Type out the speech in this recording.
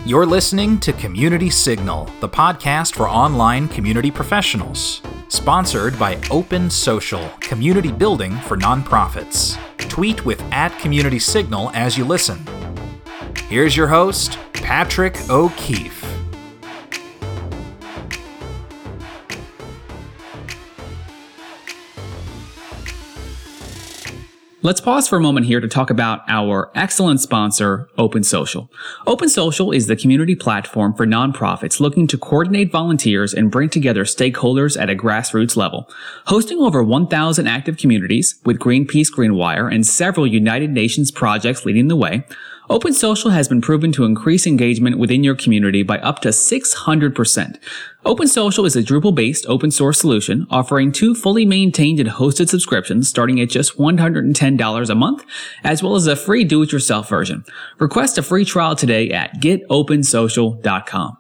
You're listening to Community Signal, the podcast for online community professionals. Sponsored by Open Social, community building for nonprofits. Tweet with @CommunitySignal as you listen. Here's your host, Patrick O'Keefe. Let's pause for a moment here to talk about our excellent sponsor, Open Social. Open Social is the community platform for nonprofits looking to coordinate volunteers and bring together stakeholders at a grassroots level. Hosting over 1,000 active communities with Greenpeace Greenwire and several United Nations projects leading the way, Open Social has been proven to increase engagement within your community by up to 600%. Open Social is a Drupal-based open source solution offering 2 fully maintained and hosted subscriptions starting at just $110 a month, as well as a free do-it-yourself version. Request a free trial today at getopensocial.com.